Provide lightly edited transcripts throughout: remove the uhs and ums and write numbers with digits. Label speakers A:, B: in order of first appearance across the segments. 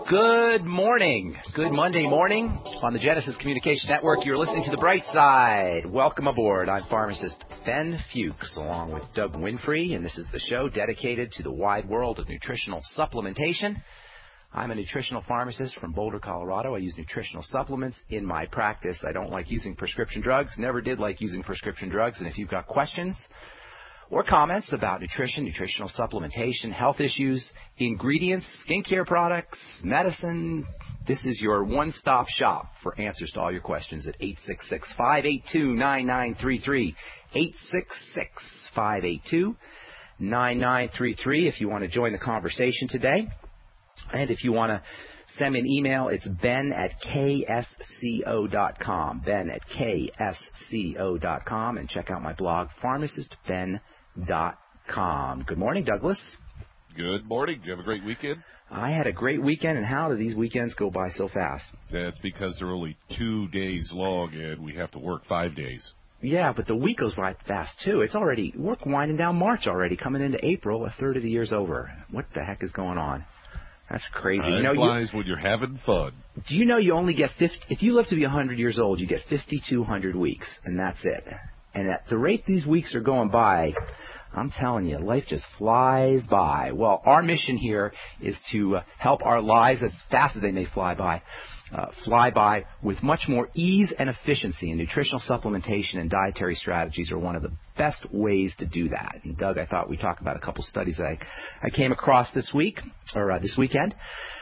A: Good morning. Good Monday morning on the Genesis Communication Network. You're listening to The Bright Side. Welcome aboard. I'm pharmacist Ben Fuchs along with Doug Winfrey, and this is the show dedicated to the wide world of nutritional supplementation. I'm a nutritional pharmacist from Boulder, Colorado. I use nutritional supplements in my practice. I don't like using prescription drugs, never did like using prescription drugs, and if you've got questions or comments about nutrition, nutritional supplementation, health issues, ingredients, skincare products, medicine, this is your one-stop shop for answers to all your questions at 866-582-9933, 866-582-9933 if you want to join the conversation today. And if you want to send me an email, it's ben@ksco.com, ben@ksco.com, and check out my blog, pharmacistben.com. Good morning, Douglas.
B: Good morning. Did you have a great weekend?
A: I had a great weekend, and how do these weekends go by so fast?
B: That's because they're only 2 days long, and we have to work 5 days.
A: Yeah, but the week goes by fast, too. We're winding down March already, coming into April. A third of the year's over. What the heck is going on? That's crazy.
B: Time flies when you're having fun.
A: Do you know you only get 50? If you live to be 100 years old, you get 5,200 weeks, and that's it. And at the rate these weeks are going by, I'm telling you, life just flies by. Well, our mission here is to help our lives, as fast as they may fly by with much more ease and efficiency. And nutritional supplementation and dietary strategies are one of the best ways to do that. And Doug, I thought we'd talk about a couple studies that I came across this weekend.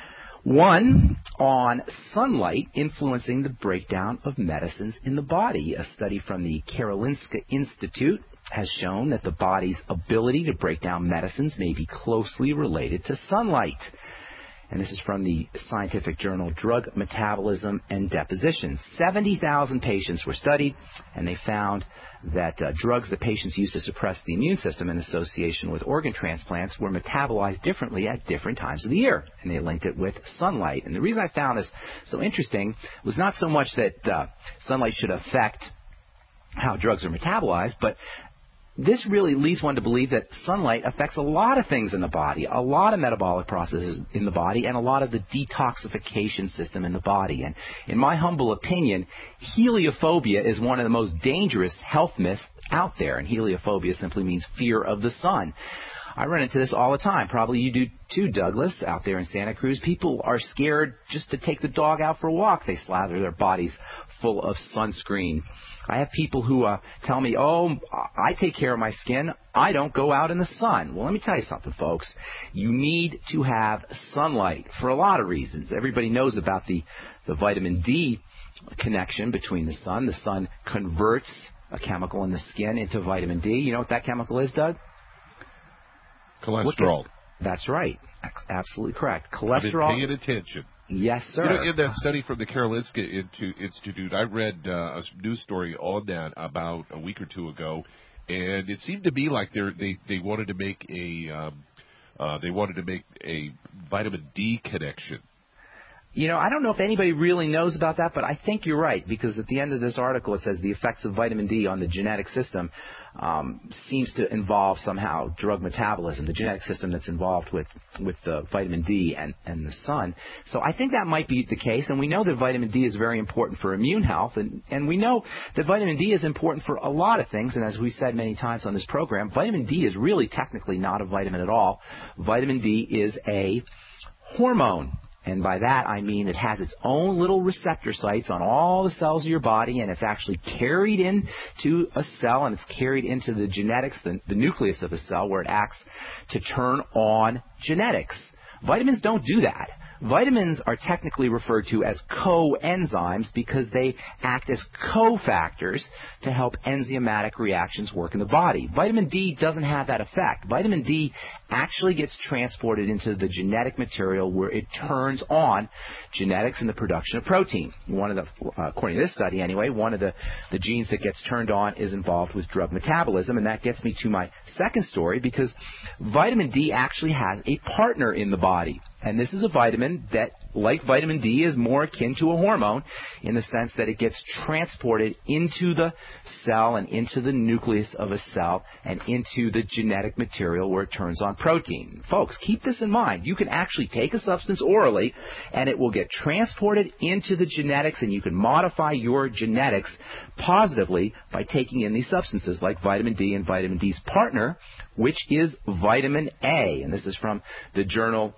A: One on sunlight influencing the breakdown of medicines in the body. A study from the Karolinska Institute has shown that the body's ability to break down medicines may be closely related to sunlight. And this is from the scientific journal Drug Metabolism and Deposition. 70,000 patients were studied, and they found that drugs that patients used to suppress the immune system in association with organ transplants were metabolized differently at different times of the year, and they linked it with sunlight. And the reason I found this so interesting was not so much that sunlight should affect how drugs are metabolized, but this really leads one to believe that sunlight affects a lot of things in the body, a lot of metabolic processes in the body, and a lot of the detoxification system in the body. And in my humble opinion, heliophobia is one of the most dangerous health myths out there. And heliophobia simply means fear of the sun. I run into this all the time. Probably you do too, Douglas, out there in Santa Cruz. People are scared just to take the dog out for a walk. They slather their bodies full of sunscreen. I have people who tell me, I take care of my skin. I don't go out in the sun. Well, let me tell you something, folks. You need to have sunlight for a lot of reasons. Everybody knows about the vitamin D connection between the sun. The sun converts a chemical in the skin into vitamin D. You know what that chemical is, Doug?
B: Cholesterol.
A: That's right. Absolutely correct.
B: Cholesterol. I've been paying attention.
A: Yes, sir.
B: You know, in that study from the Karolinska Institute, I read a news story on that about a week or two ago, and it seemed to be like they wanted to make a vitamin D connection.
A: You know, I don't know if anybody really knows about that, but I think you're right, because at the end of this article it says the effects of vitamin D on the genetic system seems to involve somehow drug metabolism, the genetic system that's involved with the vitamin D and the sun. So I think that might be the case, and we know that vitamin D is very important for immune health, and we know that vitamin D is important for a lot of things, and as we said many times on this program, vitamin D is really technically not a vitamin at all. Vitamin D is a hormone. And by that, I mean it has its own little receptor sites on all the cells of your body, and it's actually carried into a cell, and it's carried into the genetics, the nucleus of a cell, where it acts to turn on genetics. Vitamins don't do that. Vitamins are technically referred to as coenzymes because they act as cofactors to help enzymatic reactions work in the body. Vitamin D doesn't have that effect. Vitamin D actually gets transported into the genetic material where it turns on genetics and the production of protein. According to this study anyway, one of the genes that gets turned on is involved with drug metabolism, and that gets me to my second story, because vitamin D actually has a partner in the body. And this is a vitamin that like vitamin D, is more akin to a hormone in the sense that it gets transported into the cell and into the nucleus of a cell and into the genetic material where it turns on protein. Folks, keep this in mind. You can actually take a substance orally and it will get transported into the genetics, and you can modify your genetics positively by taking in these substances like vitamin D and vitamin D's partner, which is vitamin A. And this is from the journal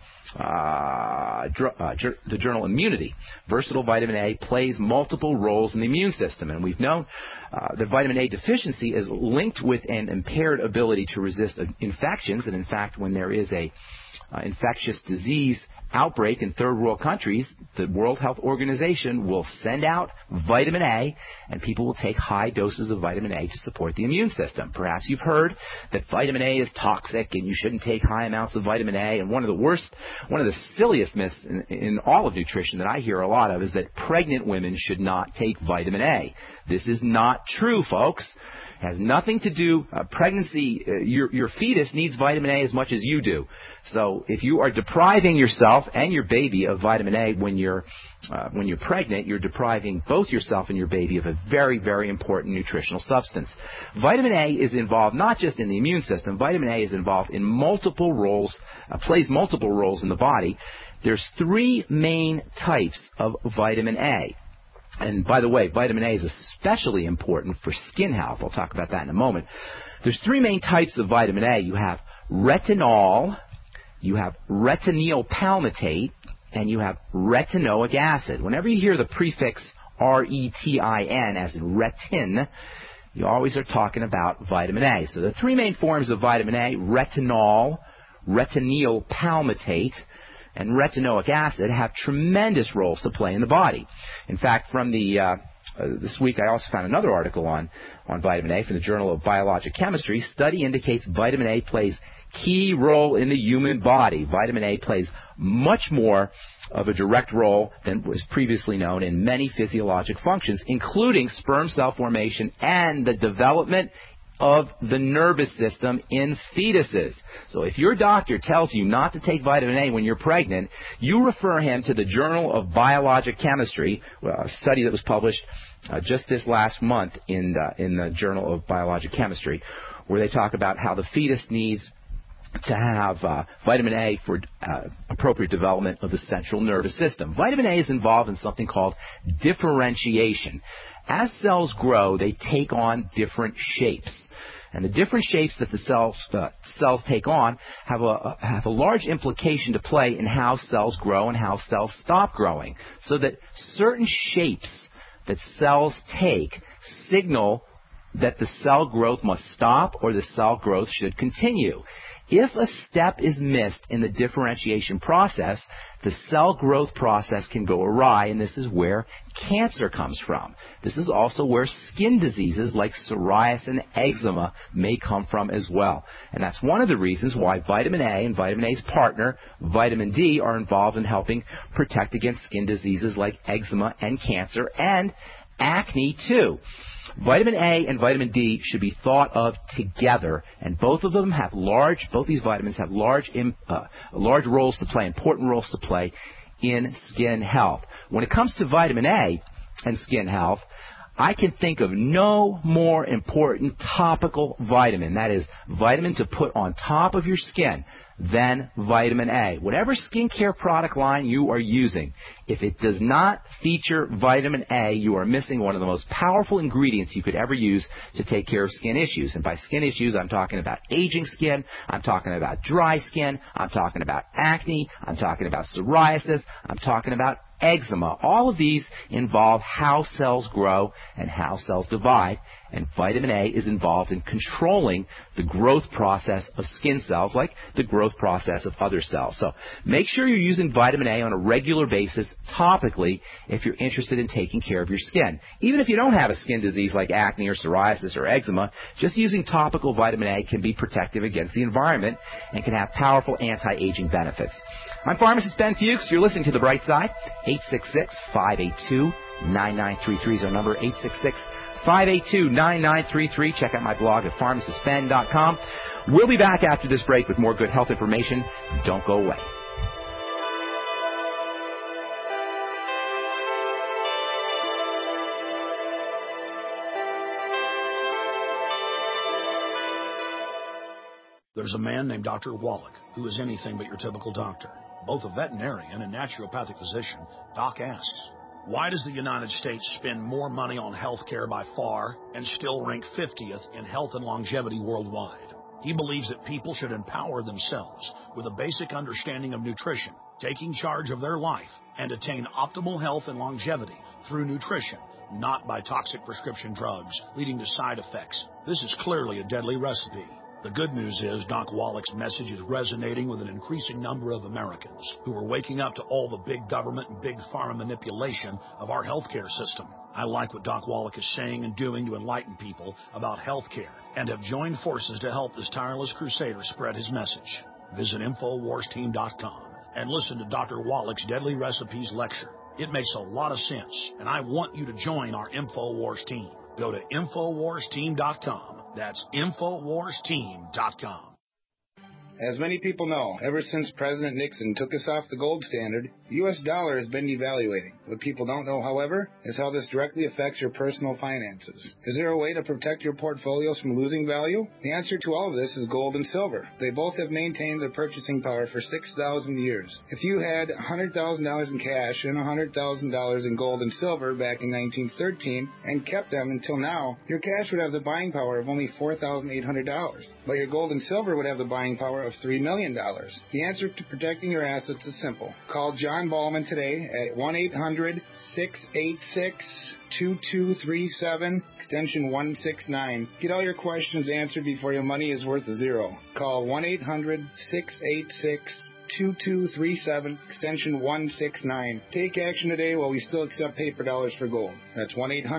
A: Immunity. Versatile vitamin A plays multiple roles in the immune system, and we've known that vitamin A deficiency is linked with an impaired ability to resist infections. And in fact, when there is a infectious disease outbreak in third world countries, the World Health Organization will send out vitamin A, and people will take high doses of vitamin A to support the immune system. Perhaps you've heard that vitamin A is toxic and you shouldn't take high amounts of vitamin A. And one of the silliest myths in all of nutrition that I hear a lot of is that pregnant women should not take vitamin A. This is not true, folks. It has nothing to do, pregnancy, your fetus needs vitamin A as much as you do. So if you are depriving yourself and your baby of vitamin A when you're pregnant, you're depriving both yourself and your baby of a very, very important nutritional substance. Vitamin A is involved not just in the immune system. Vitamin A is involved in multiple roles, plays multiple roles in the body. There's three main types of vitamin A. And by the way, vitamin A is especially important for skin health. I'll talk about that in a moment. There's three main types of vitamin A. You have retinol, you have retinyl palmitate, and you have retinoic acid. Whenever you hear the prefix R-E-T-I-N, as in retin, you always are talking about vitamin A. So the three main forms of vitamin A, retinol, retinyl palmitate, and retinoic acid, have tremendous roles to play in the body. In fact, from this week I also found another article on vitamin A from the Journal of Biologic Chemistry. Study indicates vitamin A plays key role in the human body. Vitamin A plays much more of a direct role than was previously known in many physiologic functions, including sperm cell formation and the development of the nervous system in fetuses. So if your doctor tells you not to take vitamin A when you're pregnant, you refer him to the Journal of Biologic Chemistry, a study that was published just this last month in the Journal of Biologic Chemistry, where they talk about how the fetus needs to have vitamin A for appropriate development of the central nervous system. Vitamin A is involved in something called differentiation. As cells grow, they take on different shapes. And the different shapes that the cells take on have a large implication to play in how cells grow and how cells stop growing. So that certain shapes that cells take signal that the cell growth must stop or the cell growth should continue. If a step is missed in the differentiation process, the cell growth process can go awry, and this is where cancer comes from. This is also where skin diseases like psoriasis and eczema may come from as well. And that's one of the reasons why vitamin A and vitamin A's partner, vitamin D, are involved in helping protect against skin diseases like eczema and cancer and acne too. Vitamin A and vitamin D should be thought of together, and both of them have both these vitamins have large roles to play, important roles to play in skin health. When it comes to vitamin A and skin health, I can think of no more important topical vitamin, that is, vitamin to put on top of your skin, than vitamin A. Whatever skincare product line you are using, if it does not feature vitamin A, you are missing one of the most powerful ingredients you could ever use to take care of skin issues. And by skin issues, I'm talking about aging skin, I'm talking about dry skin, I'm talking about acne, I'm talking about psoriasis, I'm talking about eczema. All of these involve how cells grow and how cells divide, and vitamin A is involved in controlling the growth process of skin cells like the growth process of other cells. So make sure you're using vitamin A on a regular basis topically if you're interested in taking care of your skin. Even if you don't have a skin disease like acne or psoriasis or eczema, just using topical vitamin A can be protective against the environment and can have powerful anti-aging benefits. I'm pharmacist Ben Fuchs. You're listening to The Bright Side. 866-582-9933 is our number, 866-582-9933. Check out my blog at pharmacistben.com. We'll be back after this break with more good health information. Don't go away.
C: There's a man named Dr. Wallach, who is anything but your typical doctor. Both a veterinarian and naturopathic physician, Doc asks, why does the United States spend more money on health care by far and still rank 50th in health and longevity worldwide? He believes that people should empower themselves with a basic understanding of nutrition, taking charge of their life, and attain optimal health and longevity through nutrition, not by toxic prescription drugs leading to side effects. This is clearly a deadly recipe. The good news is Doc Wallach's message is resonating with an increasing number of Americans who are waking up to all the big government and big pharma manipulation of our healthcare system. I like what Doc Wallach is saying and doing to enlighten people about healthcare and have joined forces to help this tireless crusader spread his message. Visit InfoWarsTeam.com and listen to Dr. Wallach's Deadly Recipes lecture. It makes a lot of sense, and I want you to join our InfoWars team. Go to InfoWarsTeam.com. That's InfoWarsTeam.com.
D: As many people know, ever since President Nixon took us off the gold standard, the U.S. dollar has been devaluating. What people don't know, however, is how this directly affects your personal finances. Is there a way to protect your portfolios from losing value? The answer to all of this is gold and silver. They both have maintained their purchasing power for 6,000 years. If you had $100,000 in cash and $100,000 in gold and silver back in 1913 and kept them until now, your cash would have the buying power of only $4,800. But your gold and silver would have the buying power of $3 million. The answer to protecting your assets is simple. Call John Ballman today at 1-800-686-2237, extension 169. Get all your questions answered before your money is worth zero. Call 1-800-686-2237, extension 169. Take action today while we still accept paper dollars for gold. That's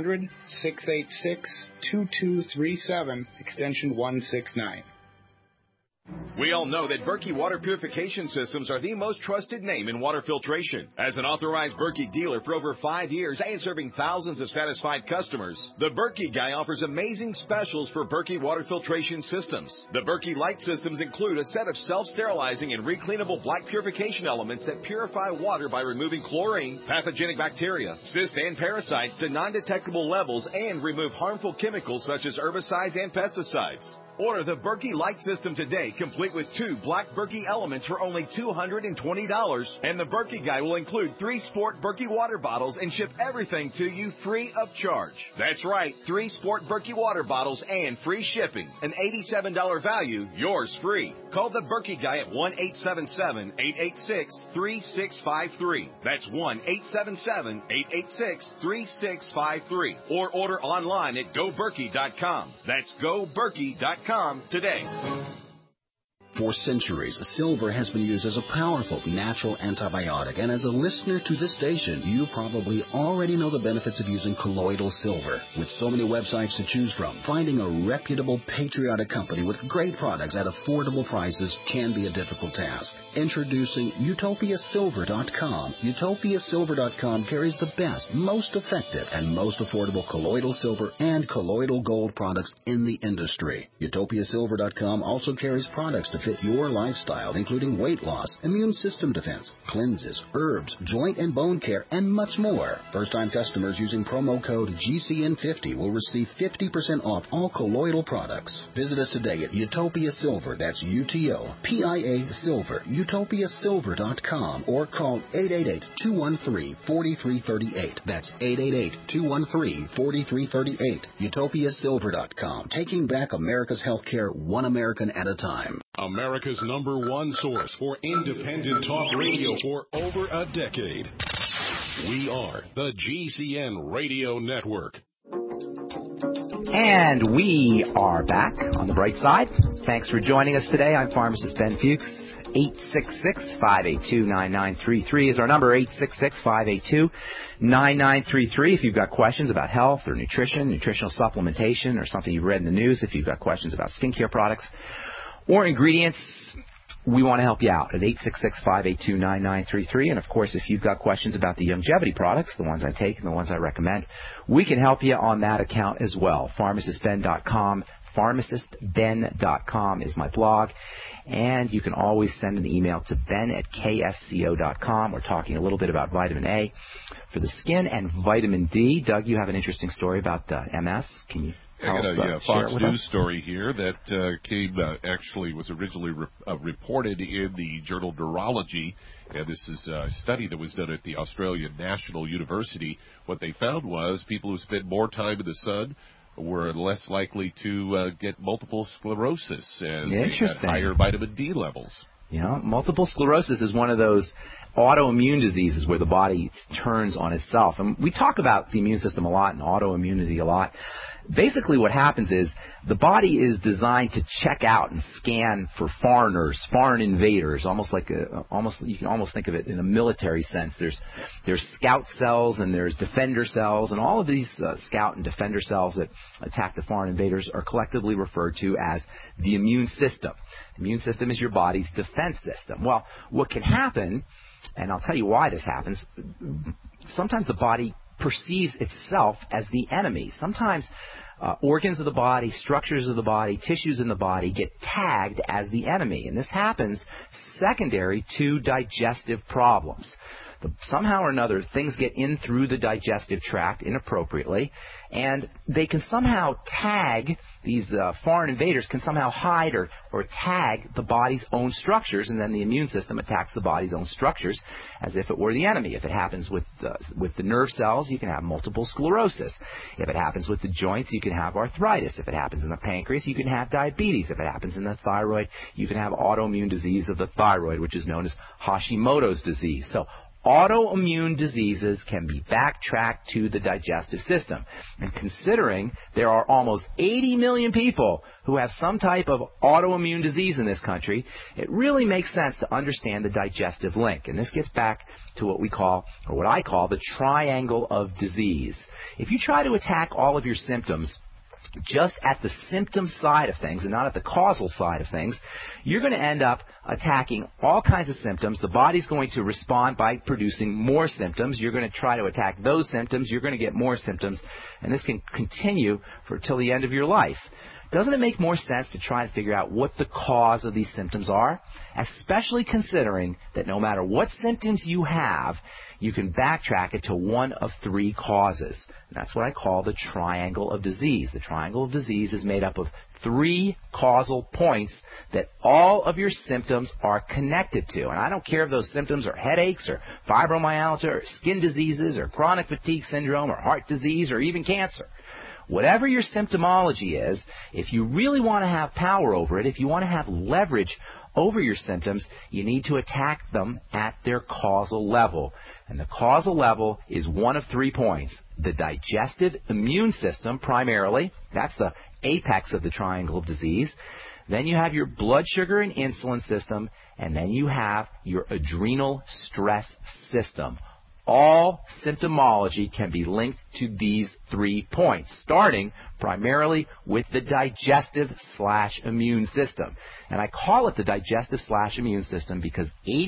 D: 1-800-686-2237, extension 169.
E: We all know that Berkey Water Purification Systems are the most trusted name in water filtration. As an authorized Berkey dealer for over 5 years and serving thousands of satisfied customers, the Berkey Guy offers amazing specials for Berkey Water Filtration Systems. The Berkey Light Systems include a set of self-sterilizing and recleanable black purification elements that purify water by removing chlorine, pathogenic bacteria, cysts, and parasites to non-detectable levels and remove harmful chemicals such as herbicides and pesticides. Order the Berkey Light System today, complete with 2 black Berkey elements for only $220, and the Berkey Guy will include 3 Sport Berkey water bottles and ship everything to you free of charge. That's right, 3 Sport Berkey water bottles and free shipping. An $87 value, yours free. Call the Berkey Guy at 1-877-886-3653. That's 1-877-886-3653. Or order online at GoBerkey.com. That's GoBerkey.com today.
F: For centuries, silver has been used as a powerful natural antibiotic, and as a listener to this station, you probably already know the benefits of using colloidal silver. With so many websites to choose from, finding a reputable, patriotic company with great products at affordable prices can be a difficult task. Introducing UtopiaSilver.com. UtopiaSilver.com carries the best, most effective, and most affordable colloidal silver and colloidal gold products in the industry. UtopiaSilver.com also carries products to fit your lifestyle, including weight loss, immune system defense, cleanses, herbs, joint and bone care, and much more. First-time customers using promo code GCN50 will receive 50% off all colloidal products. Visit us today at Utopia Silver, that's UTOPIA Silver, UtopiaSilver.com, or call 888-213-4338. That's 888-213-4338. UtopiaSilver.com, taking back America's healthcare one American at a time.
G: America's #1 source for independent talk radio for over a decade. We are the GCN Radio Network.
A: And we are back on the bright side. Thanks for joining us today. I'm Pharmacist Ben Fuchs. 866-582-9933 is our number, 866-582-9933. If you've got questions about health or nutrition, nutritional supplementation, or something you've read in the news, if you've got questions about skincare products or ingredients, we want to help you out at 866-582-9933. And, of course, if you've got questions about the longevity products, the ones I take and the ones I recommend, we can help you on that account as well. PharmacistBen.com. PharmacistBen.com is my blog. And you can always send an email to ben@ksco.com. We're talking a little bit about vitamin A for the skin and vitamin D. Doug, you have an interesting story about MS. Can you
B: I got a Fox News story here that came, actually was originally reported in the journal Neurology, and this is a study that was done at the Australian National University. What they found was people who spend more time in the sun were less likely to get multiple sclerosis as they had higher vitamin D levels.
A: Multiple sclerosis is one of those autoimmune diseases where the body turns on itself. And we talk about the immune system a lot and autoimmunity a lot. Basically what happens is the body is designed to check out and scan for foreigners, foreign invaders, you can almost think of it in a military sense. There's scout cells and there's defender cells, and all of these scout and defender cells that attack the foreign invaders are collectively referred to as the immune system. The immune system is your body's defense system. Well, what can happen, and I'll tell you why this happens, sometimes the body perceives itself as the enemy. Sometimes organs of the body, structures of the body, tissues in the body get tagged as the enemy. And this happens secondary to digestive problems. Somehow or another, things get in through the digestive tract inappropriately, and they can somehow tag, these foreign invaders can somehow hide or tag the body's own structures, and then the immune system attacks the body's own structures as if it were the enemy. If it happens with the nerve cells, you can have multiple sclerosis. If it happens with the joints, you can have arthritis. If it happens in the pancreas, you can have diabetes. If it happens in the thyroid, you can have autoimmune disease of the thyroid, which is known as Hashimoto's disease. So autoimmune diseases can be backtracked to the digestive system. And considering there are almost 80 million people who have some type of autoimmune disease in this country, it really makes sense to understand the digestive link. And this gets back to what we call, or what I call, the triangle of disease. If you try to attack all of your symptoms just at the symptom side of things and not at the causal side of things, you're going to end up attacking all kinds of symptoms. The body's going to respond by producing more symptoms. You're going to try to attack those symptoms. You're going to get more symptoms, and this can continue till the end of your life. Doesn't it make more sense to try and figure out what the cause of these symptoms are, especially considering that no matter what symptoms you have, you can backtrack it to one of three causes. And that's what I call the triangle of disease. The triangle of disease is made up of three causal points that all of your symptoms are connected to. And I don't care if those symptoms are headaches or fibromyalgia or skin diseases or chronic fatigue syndrome or heart disease or even cancer. Whatever your symptomology is, if you really want to have power over it, if you want to have leverage over your symptoms, you need to attack them at their causal level. And the causal level is one of 3 points. The digestive immune system, primarily, that's the apex of the triangle of disease. Then you have your blood sugar and insulin system, and then you have your adrenal stress system. All symptomology can be linked to these 3 points, starting primarily with the digestive/immune system. And I call it the digestive/immune system because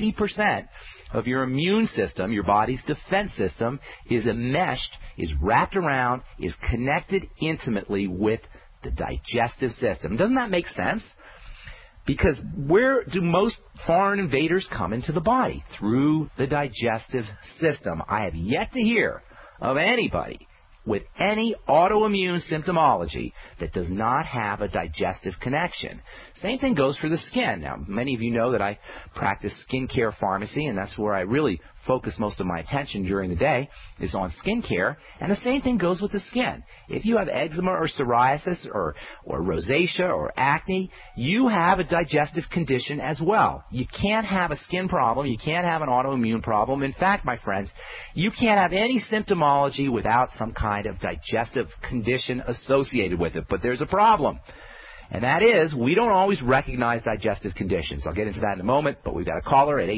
A: 80% of your immune system, your body's defense system, is enmeshed, is wrapped around, is connected intimately with the digestive system. Doesn't that make sense? Because where do most foreign invaders come into the body? Through the digestive system. I have yet to hear of anybody with any autoimmune symptomology that does not have a digestive connection. Same thing goes for the skin. Now, many of you know that I practice skincare pharmacy, and that's where I really focus most of my attention during the day is on skincare, and the same thing goes with the skin. If you have eczema or psoriasis or rosacea or acne, you have a digestive condition as well. You can't have a skin problem. You can't have an autoimmune problem. In fact, my friends, you can't have any symptomology without some kind of digestive condition associated with it. But there's a problem. And that is, we don't always recognize digestive conditions. I'll get into that in a moment, but we've got a caller at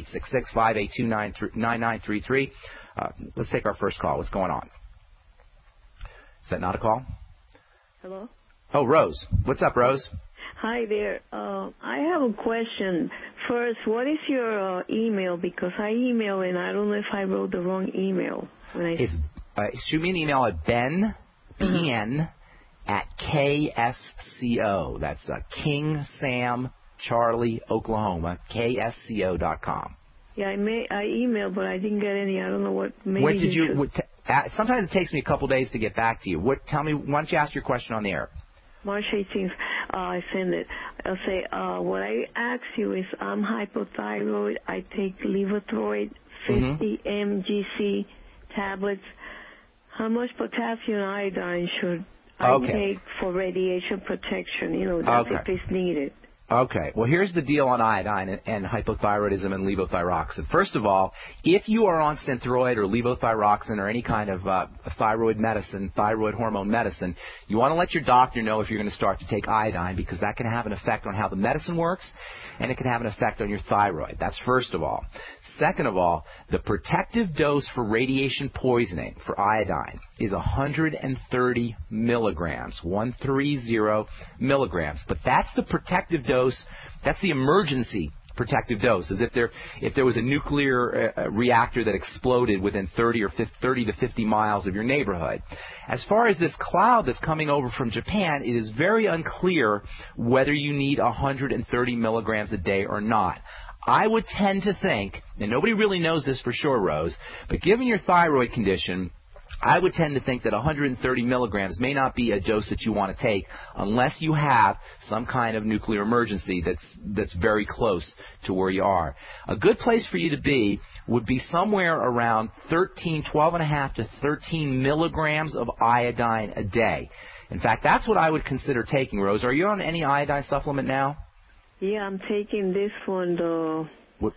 A: 866-582-9933. Let's take our first call. What's going on? Is that not a call?
H: Hello?
A: Oh, Rose. What's up, Rose?
H: Hi there. I have a question. First, what is your email? Because I email and I don't know if I wrote the wrong email.
A: Shoot me an email at Ben, B-N, at KSCO. That's King Sam Charlie, Oklahoma, KSCO.com.
H: Yeah, I emailed, but I didn't get any. I don't know what.
A: What did you? Sometimes it takes me a couple days to get back to you. Tell me. Why don't you ask your question on the air?
H: March 18th, I send it. I'll say, what I ask you is I'm hypothyroid. I take Levothyroid 50 mgc tablets. How much potassium iodine should I take for radiation protection? That's if it's needed.
A: Okay. Well, here's the deal on iodine and hypothyroidism and levothyroxine. First of all, if you are on Synthroid or levothyroxine or any kind of thyroid medicine, thyroid hormone medicine, you want to let your doctor know if you're going to start to take iodine, because that can have an effect on how the medicine works, and it can have an effect on your thyroid. That's first of all. Second of all, the protective dose for radiation poisoning for iodine is 130 milligrams, 130 milligrams. But that's the protective dose. That's the emergency protective dose, as if there was a nuclear reactor that exploded within 30 to 50 miles of your neighborhood. As far as this cloud that's coming over from Japan, it is very unclear whether you need 130 milligrams a day or not. I would tend to think, and nobody really knows this for sure, Rose, but given your thyroid condition, I would tend to think that 130 milligrams may not be a dose that you want to take unless you have some kind of nuclear emergency that's very close to where you are. A good place for you to be would be somewhere around 12.5 to 13 milligrams of iodine a day. In fact, that's what I would consider taking, Rose. Are you on any iodine supplement now?
H: Yeah, I'm taking this one, the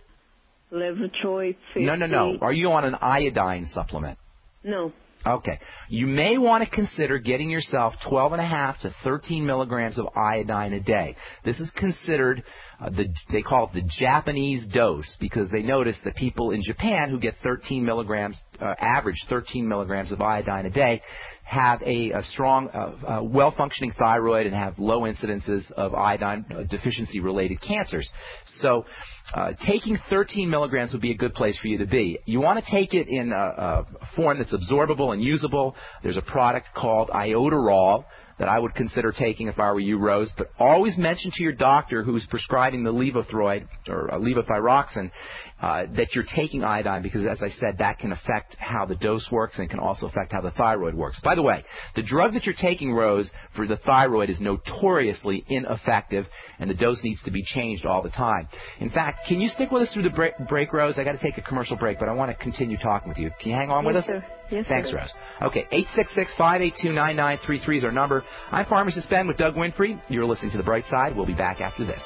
H: Levothyroid 50.
A: No. Are you on an iodine supplement?
H: No.
A: Okay. You may want to consider getting yourself 12.5 to 13 milligrams of iodine a day. This is considered, they call it the Japanese dose, because they noticed that people in Japan who get 13 milligrams, average 13 milligrams of iodine a day, have a strong, well-functioning thyroid and have low incidences of iodine deficiency-related cancers. So taking 13 milligrams would be a good place for you to be. You want to take it in a form that's absorbable and usable. There's a product called Ioderol that I would consider taking if I were you, Rose. But always mention to your doctor who's prescribing the Levothyroid or levothyroxine that you're taking iodine, because, as I said, that can affect how the dose works and can also affect how the thyroid works. By the way, the drug that you're taking, Rose, for the thyroid is notoriously ineffective, and the dose needs to be changed all the time. In fact, can you stick with us through the break, Rose? I got to take a commercial break, but I want to continue talking with you. Can you hang on with us?
H: Sir. Yes,
A: Thanks,
H: sir.
A: Rose. Okay, 866-582-9933 is our number. I'm Pharmacist Ben with Doug Winfrey. You're listening to The Bright Side. We'll be back after this.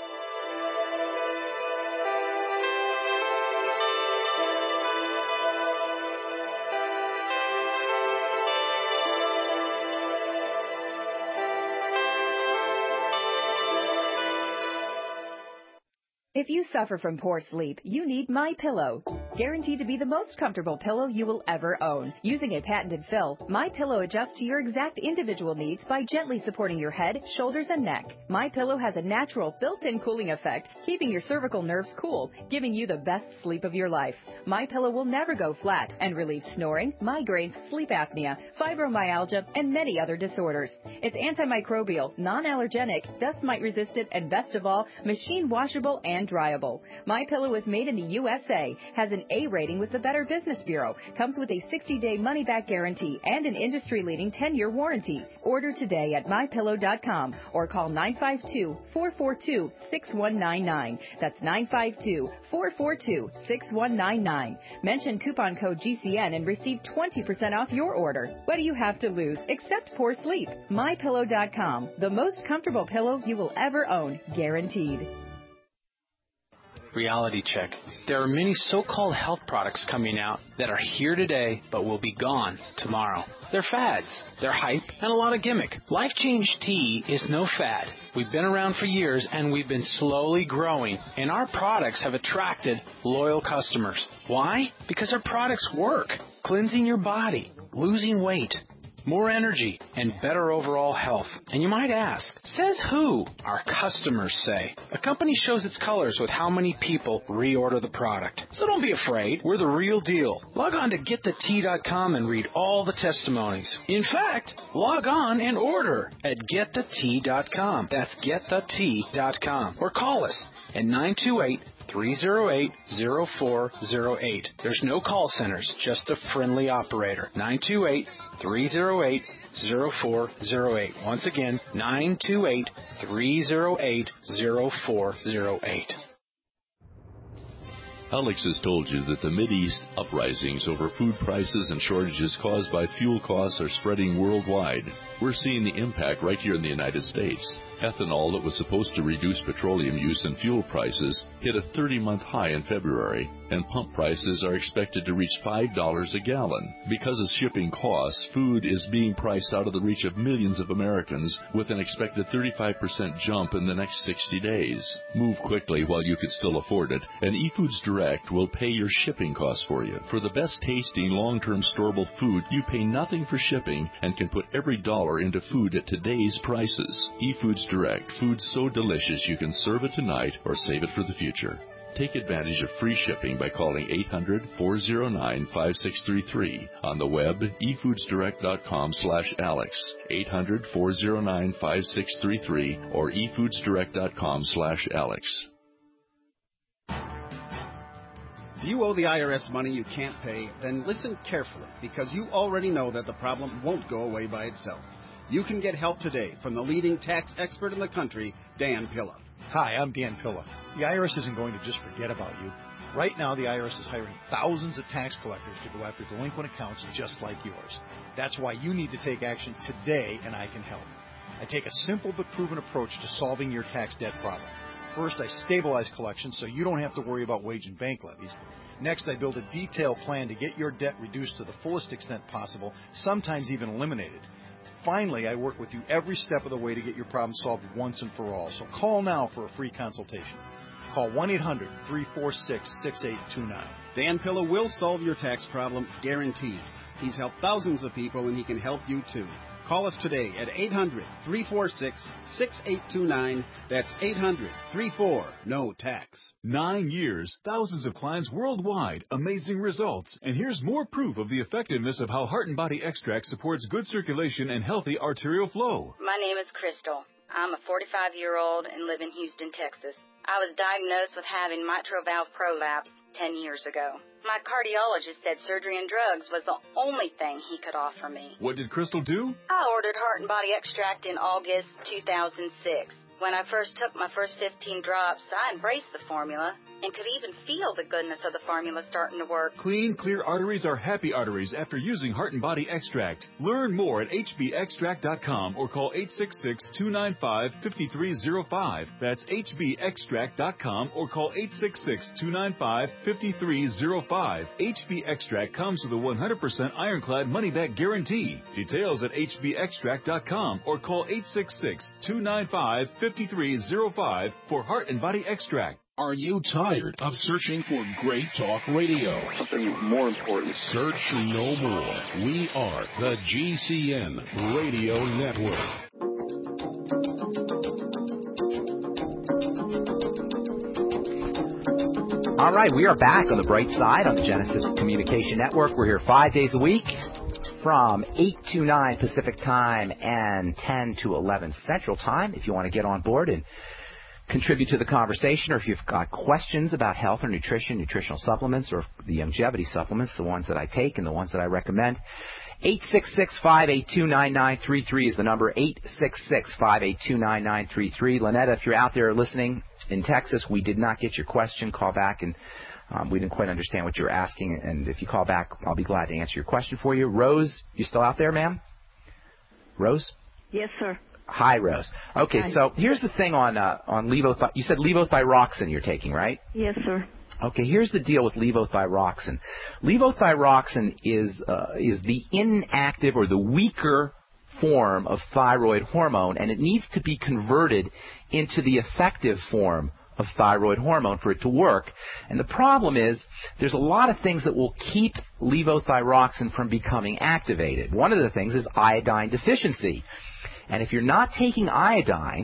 I: If you suffer from poor sleep, you need MyPillow. Guaranteed to be the most comfortable pillow you will ever own. Using a patented fill, MyPillow adjusts to your exact individual needs by gently supporting your head, shoulders, and neck. MyPillow has a natural built-in cooling effect, keeping your cervical nerves cool, giving you the best sleep of your life. MyPillow will never go flat and relieves snoring, migraines, sleep apnea, fibromyalgia, and many other disorders. It's antimicrobial, non-allergenic, dust mite resistant, and best of all, machine washable and dryable. MyPillow is made in the USA, has an A rating with the Better Business Bureau, comes with a 60-day money-back guarantee and an industry-leading 10-year warranty. Order today at MyPillow.com or call 952-442-6199. That's 952-442-6199. Mention coupon code GCN and receive 20% off your order. What do you have to lose except poor sleep? MyPillow.com, the most comfortable pillow you will ever own, guaranteed.
J: Reality check. There are many so-called health products coming out that are here today but will be gone tomorrow. They're fads, they're hype, and a lot of gimmick. Life Change Tea is no fad. We've been around for years and we've been slowly growing, and our products have attracted loyal customers. Why? Because our products work. Cleansing your body, losing weight, more energy, and better overall health. And you might ask, says who? Our customers say. A company shows its colors with how many people reorder the product. So don't be afraid. We're the real deal. Log on to GetTheTea.com and read all the testimonies. In fact, log on and order at GetTheTea.com. That's GetTheTea.com. Or call us at 928 928-308-0408. There's no call centers, just a friendly operator. 928-308-0408. Once again, 928-308-0408.
K: Alex has told you that the Mideast uprisings over food prices and shortages caused by fuel costs are spreading worldwide. We're seeing the impact right here in the United States. Ethanol that was supposed to reduce petroleum use and fuel prices hit a 30-month high in February, and pump prices are expected to reach $5 a gallon. Because of shipping costs, food is being priced out of the reach of millions of Americans with an expected 35% jump in the next 60 days. Move quickly while you can still afford it, and eFoods Direct will pay your shipping costs for you. For the best tasting, long-term storable food, you pay nothing for shipping and can put every dollar into food at today's prices. eFoods Direct, food so delicious you can serve it tonight or save it for the future. Take advantage of free shipping by calling 800-409-5633. On the web, efoodsdirect.com/Alex, 800-409-5633, or efoodsdirect.com/Alex.
L: If you owe the IRS money you can't pay, then listen carefully, because you already know that the problem won't go away by itself. You can get help today from the leading tax expert in the country, Dan Pilla.
M: Hi, I'm Dan Pilla. The IRS isn't going to just forget about you. Right now, the IRS is hiring thousands of tax collectors to go after delinquent accounts just like yours. That's why you need to take action today, and I can help. I take a simple but proven approach to solving your tax debt problem. First, I stabilize collections so you don't have to worry about wage and bank levies. Next, I build a detailed plan to get your debt reduced to the fullest extent possible, sometimes even eliminated. Finally, I work with you every step of the way to get your problem solved once and for all. So call now for a free consultation. Call 1-800-346-6829.
L: Dan Pilla will solve your tax problem, guaranteed. He's helped thousands of people, and he can help you too. Call us today at 800-346-6829. That's 800-34-NO-TAX.
N: 9 years, thousands of clients worldwide, amazing results. And here's more proof of the effectiveness of how Heart and Body Extract supports good circulation and healthy arterial flow.
O: My name is Crystal. I'm a 45-year-old and live in Houston, Texas. I was diagnosed with having mitral valve prolapse 10 years ago. My cardiologist said surgery and drugs was the only thing he could offer me.
N: What did Crystal do?
O: I ordered Heart and Body Extract in August 2006. When I first took my first 15 drops, I embraced the formula and could even feel the goodness of the formula starting to work.
N: Clean, clear arteries are happy arteries after using Heart and Body Extract. Learn more at hbextract.com or call 866-295-5305. That's hbextract.com or call 866-295-5305. HB Extract comes with a 100% ironclad money-back guarantee. Details at hbextract.com or call 866-295-5305 for Heart and Body Extract.
G: Are you tired of searching for great talk radio?
P: Something more important.
G: Search no more. We are the GCN Radio Network.
A: All right, we are back on the bright side on the Genesis Communication Network. We're here 5 days a week from 8 to 9 Pacific Time and 10 to 11 Central Time. If you want to get on board and contribute to the conversation, or if you've got questions about health or nutrition, nutritional supplements, or the longevity supplements, the ones that I take and the ones that I recommend, 866-582-9933 is the number, 866-582-9933. Lynetta, if you're out there listening in Texas, we did not get your question. Call back, and we didn't quite understand what you were asking, and if you call back, I'll be glad to answer your question for you. Rose, you still out there, ma'am? Rose?
H: Yes, sir.
A: Hi, Rose. Okay,
H: Hi.
A: So here's the thing on levothyroxine. You said levothyroxine you're taking, right?
H: Yes, sir.
A: Okay, here's the deal with levothyroxine. Levothyroxine is the inactive or the weaker form of thyroid hormone, and it needs to be converted into the effective form of thyroid hormone for it to work. And the problem is there's a lot of things that will keep levothyroxine from becoming activated. One of the things is iodine deficiency. And if you're not taking iodine,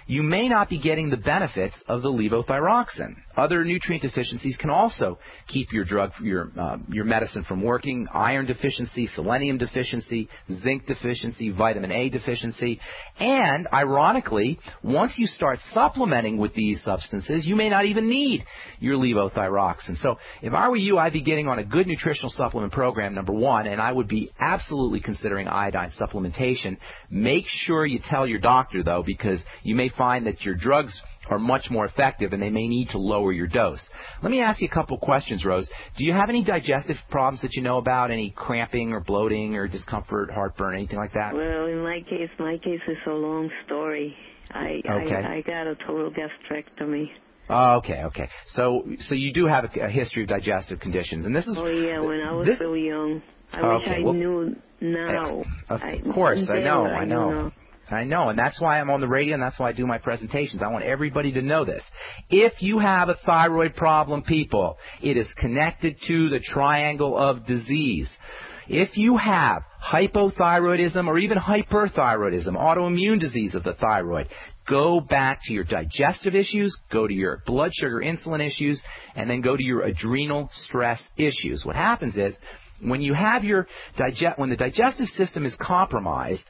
A: you may not be getting the benefits of the levothyroxine. Other nutrient deficiencies can also keep your medicine from working. Iron deficiency, selenium deficiency, zinc deficiency, vitamin A deficiency. And ironically, once you start supplementing with these substances, you may not even need your levothyroxine. So if I were you, I'd be getting on a good nutritional supplement program, number one, and I would be absolutely considering iodine supplementation. Make sure you tell your doctor, though, because you may find that your drugs are much more effective and they may need to lower your dose. Let me ask you a couple questions, Rose. Do you have any digestive problems that you know about, any cramping or bloating or discomfort, heartburn, anything like that?
H: Well, in my case is a long story. I got a total gastrectomy.
A: Oh, okay. So you do have a history of digestive conditions, and this is.
H: Oh yeah, when I was so young. I wish I knew now.
A: Of course, I know, and that's why I'm on the radio, and that's why I do my presentations. I want everybody to know this. If you have a thyroid problem, people, it is connected to the triangle of disease. If you have hypothyroidism or even hyperthyroidism, autoimmune disease of the thyroid, go back to your digestive issues, go to your blood sugar insulin issues, and then go to your adrenal stress issues. What happens is, when you have when the digestive system is compromised,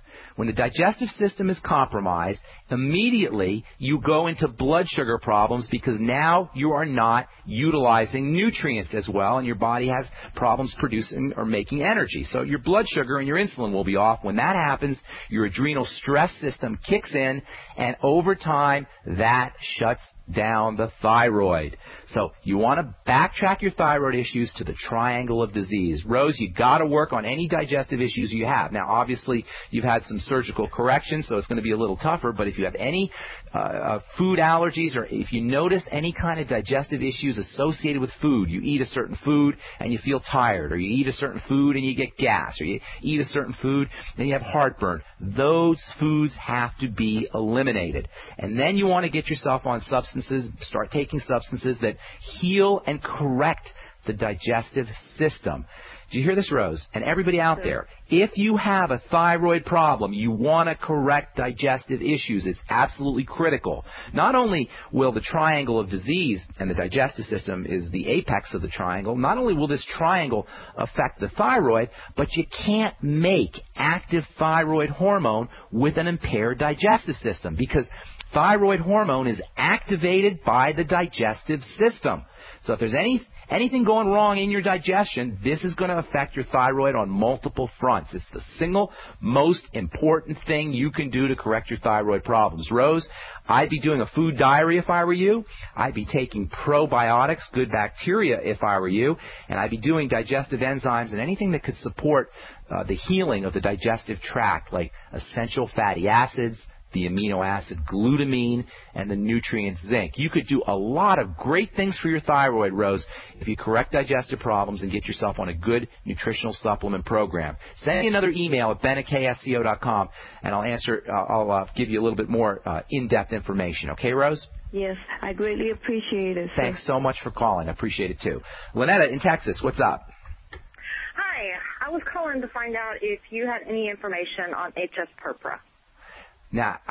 A: immediately you go into blood sugar problems because now you are not utilizing nutrients as well, and your body has problems producing or making energy. So your blood sugar and your insulin will be off. When that happens, your adrenal stress system kicks in, and over time that shuts down the thyroid. So you want to backtrack your thyroid issues to the triangle of disease. Rose, you got to work on any digestive issues you have. Now, obviously, you've had some surgical correction, so it's going to be a little tougher, but if you have any food allergies, or if you notice any kind of digestive issues associated with food, you eat a certain food and you feel tired, or you eat a certain food and you get gas, or you eat a certain food and you have heartburn, those foods have to be eliminated. And then you want to get yourself on start taking substances that heal and correct the digestive system. Do you hear this, Rose? And everybody out there, if you have a thyroid problem, you want to correct digestive issues. It's absolutely critical. Not only will the triangle of disease, and the digestive system is the apex of the triangle, not only will this triangle affect the thyroid, but you can't make active thyroid hormone with an impaired digestive system, because thyroid hormone is activated by the digestive system. So if there's anything going wrong in your digestion, this is going to affect your thyroid on multiple fronts. It's the single most important thing you can do to correct your thyroid problems. Rose, I'd be doing a food diary if I were you. I'd be taking probiotics, good bacteria if I were you. And I'd be doing digestive enzymes and anything that could support the healing of the digestive tract, like essential fatty acids, the amino acid glutamine, and the nutrient zinc. You could do a lot of great things for your thyroid, Rose, if you correct digestive problems and get yourself on a good nutritional supplement program. Send me another email at ben@ksco.com, and I'll give you a little bit more in-depth information. Okay, Rose?
H: Yes, I greatly appreciate it, sir.
A: Thanks so much for calling. I appreciate it, too. Lynetta in Texas, what's up?
P: Hi. I was calling to find out if you had any information on HS purpura.
A: Now,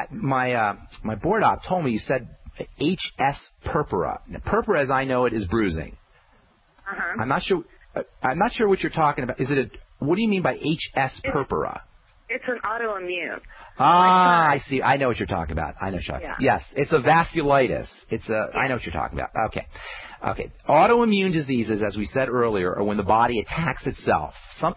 A: my board op told me you said HS purpura. Now, purpura, as I know it, is bruising. I'm not sure what you're talking about. What do you mean by HS purpura?
P: It's an autoimmune.
A: I see. I know what you're talking about.
P: Yeah.
A: Yes, it's a vasculitis. I know what you're talking about. Okay. Autoimmune diseases, as we said earlier, are when the body attacks itself.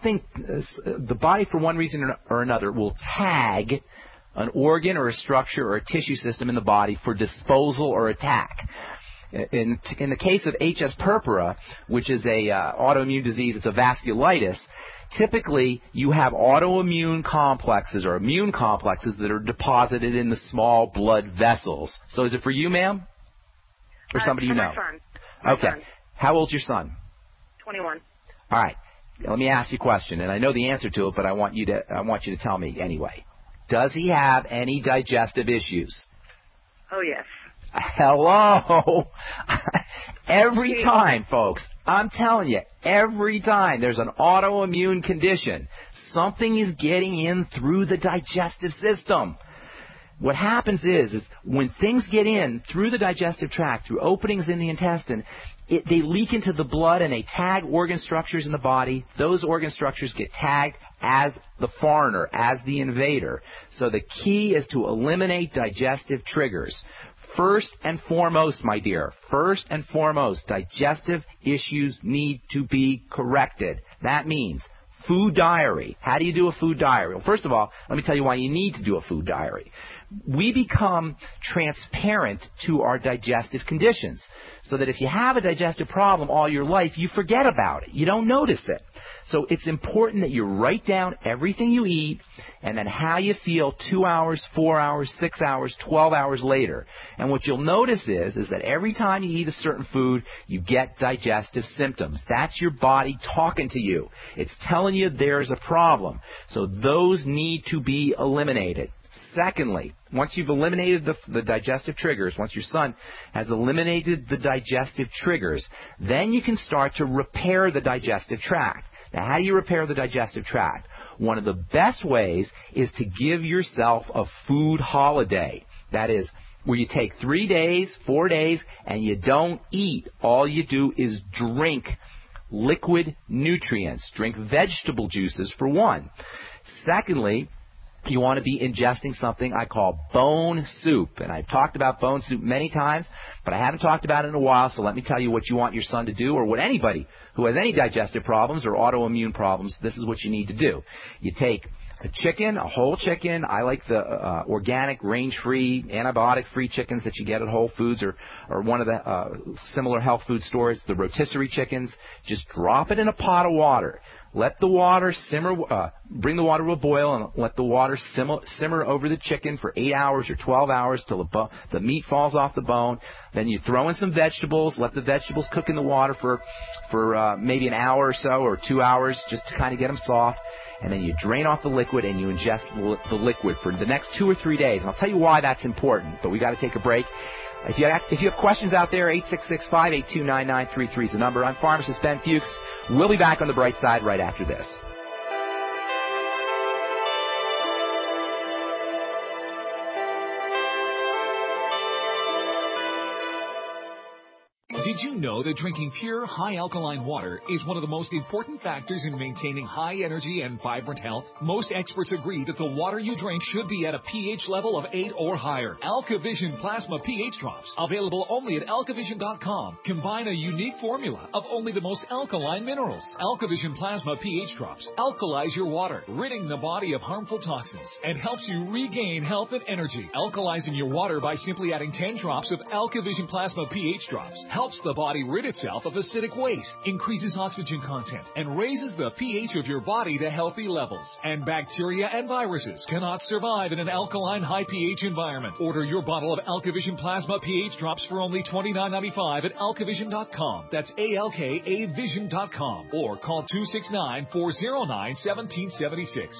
A: The body, for one reason or another, will tag an organ or a structure or a tissue system in the body for disposal or attack. In the case of HS purpura, which is a autoimmune disease, it's a vasculitis, typically you have autoimmune complexes or immune complexes that are deposited in the small blood vessels. So is it for you, ma'am? Or somebody you know?
P: My son.
A: How old's your son?
P: 21.
A: All right. Let me ask you a question, and I know the answer to it, but I want you to tell me anyway. Does he have any digestive issues?
P: Oh, yes.
A: Hello. Every time, folks, I'm telling you, every time there's an autoimmune condition, something is getting in through the digestive system. what happens is when things get in through the digestive tract, through openings in the intestine, they leak into the blood and they tag organ structures in the body. Those organ structures get tagged as the foreigner, as the invader. So the key is to eliminate digestive triggers. First and foremost, my dear, first and foremost, digestive issues need to be corrected. That means food diary. How do you do a food diary? Well, first of all, let me tell you why you need to do a food diary. We become transparent to our digestive conditions, so that if you have a digestive problem all your life, you forget about it. You don't notice it. So it's important that you write down everything you eat and then how you feel 2 hours, 4 hours, 6 hours, 12 hours later. And what you'll notice is that every time you eat a certain food, you get digestive symptoms. That's your body talking to you. It's telling you there's a problem. So those need to be eliminated. Secondly, once you've eliminated the digestive triggers, once your son has eliminated the digestive triggers, then you can start to repair the digestive tract. Now, how do you repair the digestive tract? One of the best ways is to give yourself a food holiday. That is, where you take 3 days, 4 days, and you don't eat. All you do is drink liquid nutrients. Drink vegetable juices, for one. Secondly, you want to be ingesting something I call bone soup. And I've talked about bone soup many times, but I haven't talked about it in a while, so let me tell you what you want your son to do, or what anybody who has any digestive problems or autoimmune problems, this is what you need to do. You take a chicken, a whole chicken. I like the organic, range-free, antibiotic-free chickens that you get at Whole Foods or one of the similar health food stores, the rotisserie chickens. Just drop it in a pot of water. Let the water simmer, bring the water to a boil and let the water simmer over the chicken for 8 hours or 12 hours till the meat falls off the bone. Then you throw in some vegetables, let the vegetables cook in the water for maybe an hour or so or 2 hours just to kind of get them soft. And then you drain off the liquid and you ingest the liquid for the next 2 or 3 days. And I'll tell you why that's important, but we got to take a break. If you have questions out there, 866-582-9933 is the number. I'm pharmacist Ben Fuchs. We'll be back on the bright side right after this.
N: Did you know that drinking pure, high-alkaline water is one of the most important factors in maintaining high energy and vibrant health? Most experts agree that the water you drink should be at a pH level of 8 or higher. AlkaVision Plasma pH Drops, available only at alkavision.com, combine a unique formula of only the most alkaline minerals. AlkaVision Plasma pH Drops alkalize your water, ridding the body of harmful toxins, and helps you regain health and energy. Alkalizing your water by simply adding 10 drops of AlkaVision Plasma pH Drops helps the body rid itself of acidic waste, increases oxygen content, and raises the pH of your body to healthy levels. And bacteria and viruses cannot survive in an alkaline high pH environment. Order your bottle of AlkaVision Plasma pH Drops for only $29.95 at alkavision.com. That's ALKAvision.com. Or call 269-409-1776.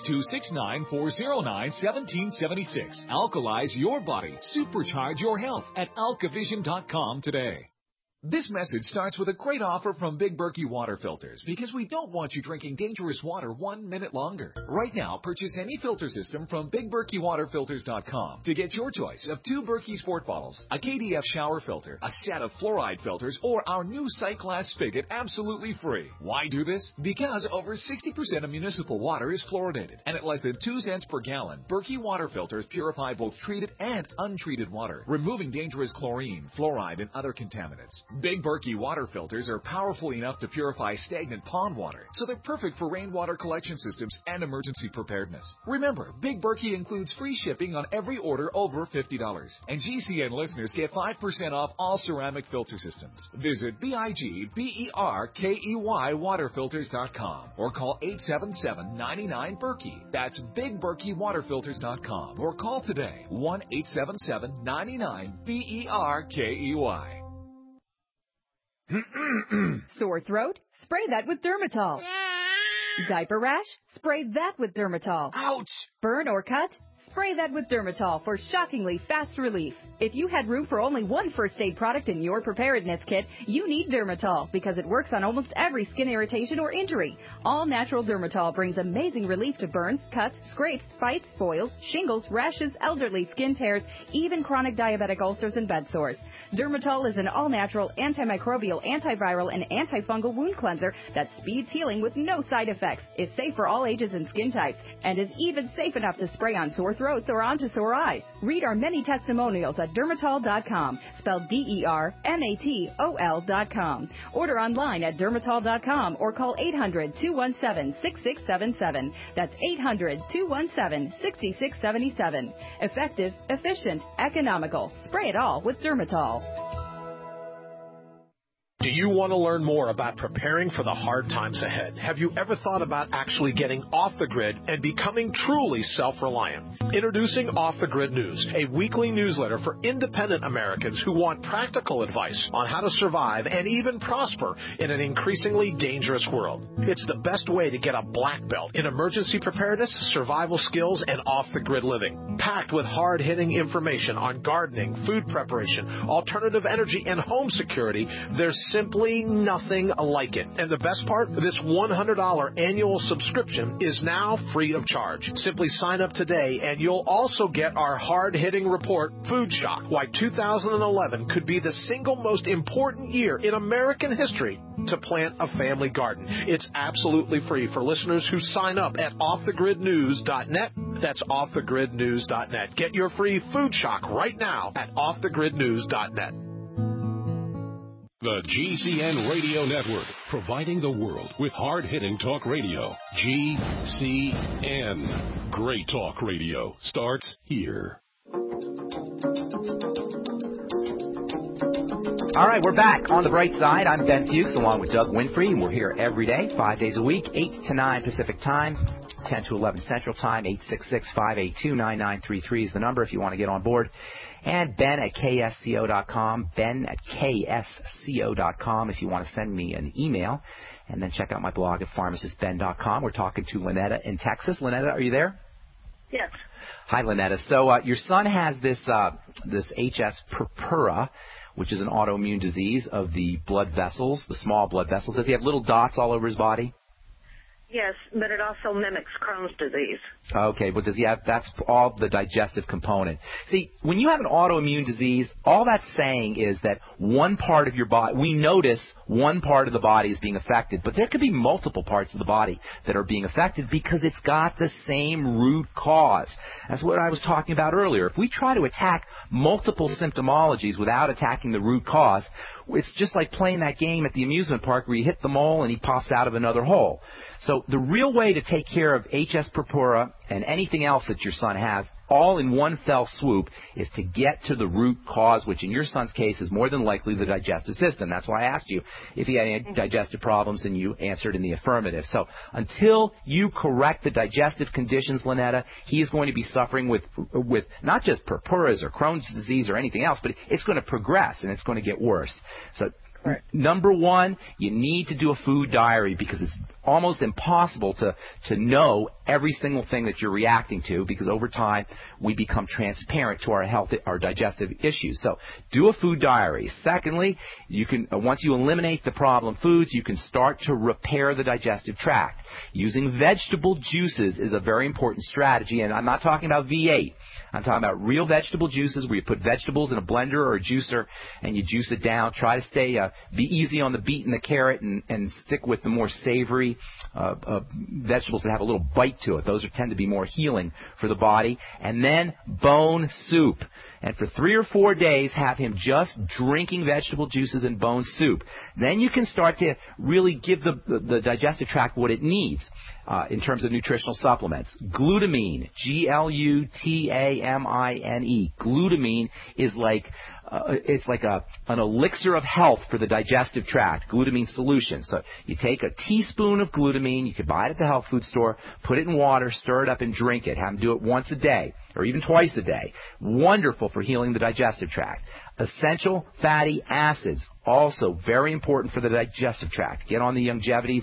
N: 269-409-1776. Alkalize your body. Supercharge your health at alkavision.com today. This message starts with a great offer from Big Berkey Water Filters, because we don't want you drinking dangerous water 1 minute longer. Right now, purchase any filter system from BigBerkeyWaterFilters.com to get your choice of 2 Berkey Sport bottles, a KDF shower filter, a set of fluoride filters, or our new Cyclass spigot absolutely free. Why do this? Because over 60% of municipal water is fluoridated, and at less than 2 cents per gallon, Berkey Water Filters purify both treated and untreated water, removing dangerous chlorine, fluoride, and other contaminants. Big Berkey water filters are powerful enough to purify stagnant pond water, so they're perfect for rainwater collection systems and emergency preparedness. Remember, Big Berkey includes free shipping on every order over $50. And GCN listeners get 5% off all ceramic filter systems. Visit BIGBERKEY waterfilters.com or call 877-99-BERKEY. That's BigBerkeyWaterFilters.com or call today 1-877-99-BERKEY.
I: Sore throat? Spray that with Dermatol. Diaper rash? Spray that with Dermatol.
A: Ouch!
I: Burn or cut? Spray that with Dermatol for shockingly fast relief. If you had room for only one first aid product in your preparedness kit, you need Dermatol because it works on almost every skin irritation or injury. All natural Dermatol brings amazing relief to burns, cuts, scrapes, bites, boils, shingles, rashes, elderly skin tears, even chronic diabetic ulcers and bed sores. Dermatol is an all-natural, antimicrobial, antiviral, and antifungal wound cleanser that speeds healing with no side effects, is safe for all ages and skin types, and is even safe enough to spray on sore throats or onto sore eyes. Read our many testimonials at Dermatol.com, spelled DERMATOL.com. Order online at Dermatol.com or call 800-217-6677. That's 800-217-6677. Effective, efficient, economical. Spray it all with Dermatol.
Q: Do you want to learn more about preparing for the hard times ahead? Have you ever thought about actually getting off the grid and becoming truly self-reliant? Introducing Off the Grid News, a weekly newsletter for independent Americans who want practical advice on how to survive and even prosper in an increasingly dangerous world. It's the best way to get a black belt in emergency preparedness, survival skills, and off-the-grid living. Packed with hard-hitting information on gardening, food preparation, alternative energy, and home security, there's simply nothing like it. And the best part, this $100 annual subscription is now free of charge. Simply sign up today and you'll also get our hard-hitting report, Food Shock, Why 2011 Could Be the Single Most Important Year in American History to Plant a Family Garden. It's absolutely free for listeners who sign up at offthegridnews.net. That's offthegridnews.net. Get your free Food Shock right now at offthegridnews.net.
G: The GCN Radio Network, providing the world with hard-hitting talk radio. GCN. Great talk radio starts here.
A: All right, we're back on the bright side. I'm Ben Fuchs along with Doug Winfrey, and we're here every day, 5 days a week, 8 to 9 Pacific Time, 10 to 11 Central Time. 866-582-9933 is the number if you want to get on board. And Ben at KSCO.com, Ben at KSCO.com if you want to send me an email. And then check out my blog at pharmacistben.com. We're talking to Lynetta in Texas. Lynetta, are you there?
P: Yes.
A: Hi, Lynetta. So your son has this HS purpura, which is an autoimmune disease of the blood vessels, the small blood vessels. Does he have little dots all over his body?
P: Yes, but it also mimics Crohn's disease.
A: Okay, but does he have, that's all the digestive component. See, when you have an autoimmune disease, all that's saying is that one part of your body, we notice one part of the body is being affected, but there could be multiple parts of the body that are being affected because it's got the same root cause. That's what I was talking about earlier. If we try to attack multiple symptomologies without attacking the root cause, it's just like playing that game at the amusement park where you hit the mole and he pops out of another hole. So the real way to take care of HS purpura and anything else that your son has, all in one fell swoop, is to get to the root cause, which in your son's case is more than likely the digestive system. That's why I asked you if he had any digestive problems, and you answered in the affirmative. So until you correct the digestive conditions, Lynetta, he is going to be suffering with not just purpuras or Crohn's disease or anything else, but it's going to progress and it's going to get worse. So right. Number one, you need to do a food diary because it's almost impossible to know every single thing that you're reacting to, because over time we become transparent to our health, our digestive issues. So do a food diary. Secondly, you can once you eliminate the problem foods, you can start to repair the digestive tract. Using vegetable juices is a very important strategy, and I'm not talking about V8. I'm talking about real vegetable juices where you put vegetables in a blender or a juicer and you juice it down. Try to be easy on the beet and the carrot and stick with the more savory vegetables that have a little bite to it. Those tend to be more healing for the body. And then bone soup. And for 3 or 4 days, have him just drinking vegetable juices and bone soup. Then you can start to really give the digestive tract what it needs in terms of nutritional supplements. Glutamine, Glutamine. Glutamine is like it's like an elixir of health for the digestive tract, glutamine solution. So you take a teaspoon of glutamine, you could buy it at the health food store, put it in water, stir it up and drink it. Have them do it once a day or even twice a day. Wonderful for healing the digestive tract. Essential fatty acids, also very important for the digestive tract. Get on the Youngevity's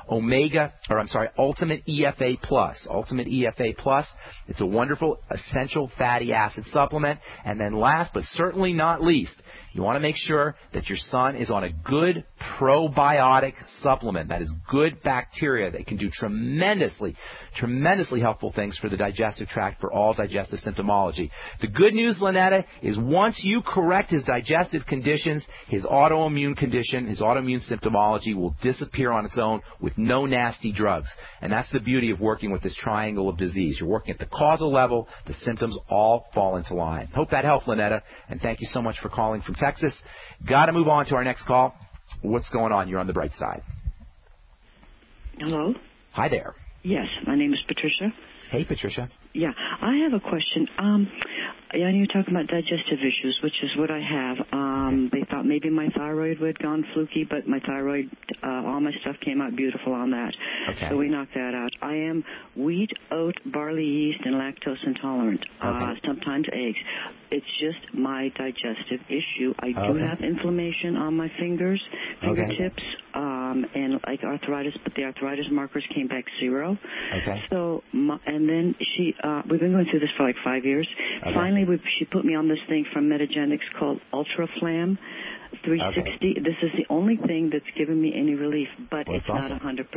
A: Ultimate EFA Plus. Ultimate EFA Plus. It's a wonderful essential fatty acid supplement. And then last but certainly not least, you want to make sure that your son is on a good probiotic supplement. That is good bacteria that can do tremendously helpful things for the digestive tract for all digestive symptomology. The good news, Lynetta, is once you correct his digestive conditions, his autoimmune condition, his autoimmune symptomology will disappear on its own with no nasty drugs. And that's the beauty of working with this triangle of disease. You're working at the causal level, the symptoms all fall into line. Hope that helped, Lynetta, and thank you so much for calling from Texas. Got to move on to our next call. What's going on? You're on the bright side.
R: Hello?
A: Hi there.
R: Yes, my name is Patricia.
A: Hey, Patricia.
R: Yeah, I have a question. I know you're talking about digestive issues, which is what I have. They thought maybe my thyroid had gone fluky, but my thyroid, all my stuff came out beautiful on that.
A: Okay.
R: So we knocked that out. I am wheat, oat, barley, yeast, and lactose intolerant. Sometimes eggs. It's just my digestive issue. I do have inflammation on my fingertips, and like arthritis, but the arthritis markers came back 0.
A: Okay.
R: So, and then we've been going through this for like 5 years.
A: Okay.
R: Finally, she put me on this thing from Metagenics called Ultraflam 360.
A: Okay.
R: This is the only thing that's given me any relief, but it's
A: awesome.
R: not 100%.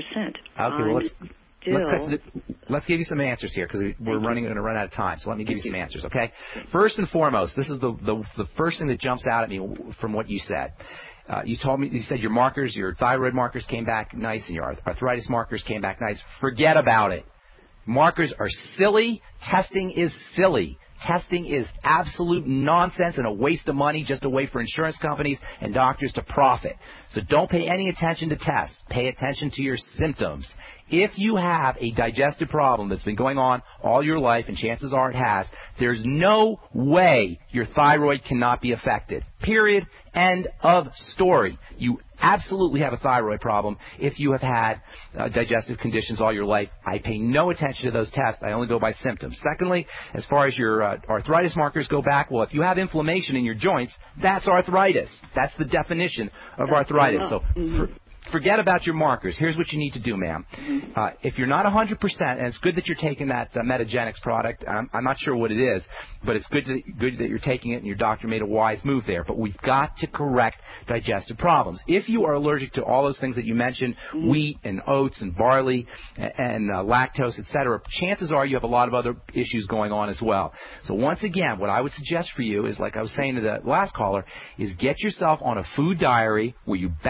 A: Okay, well, let's give you some answers here because we're going to run out of time. So let me give you some answers, okay? First and foremost, this is the first thing that jumps out at me from what you said. You said your thyroid markers came back nice and your arthritis markers came back nice. Forget about it. Markers are silly. Testing is silly. Testing is absolute nonsense and a waste of money, just a way for insurance companies and doctors to profit. So don't pay any attention to tests. Pay attention to your symptoms. If you have a digestive problem that's been going on all your life, and chances are it has, there's no way your thyroid cannot be affected. Period. End of story. You absolutely have a thyroid problem if you have had digestive conditions all your life. I pay no attention to those tests. I only go by symptoms. Secondly, as far as your arthritis markers go back, well, if you have inflammation in your joints, that's arthritis. That's the definition of arthritis. So forget about your markers. Here's what you need to do, ma'am. If you're not 100%, and it's good that you're taking that Metagenics product. I'm not sure what it is, but it's good that you're taking it and your doctor made a wise move there. But we've got to correct digestive problems. If you are allergic to all those things that you mentioned, wheat and oats and barley and lactose, etc., chances are you have a lot of other issues going on as well. So once again, what I would suggest for you is, like I was saying to the last caller, is get yourself on a food diary where you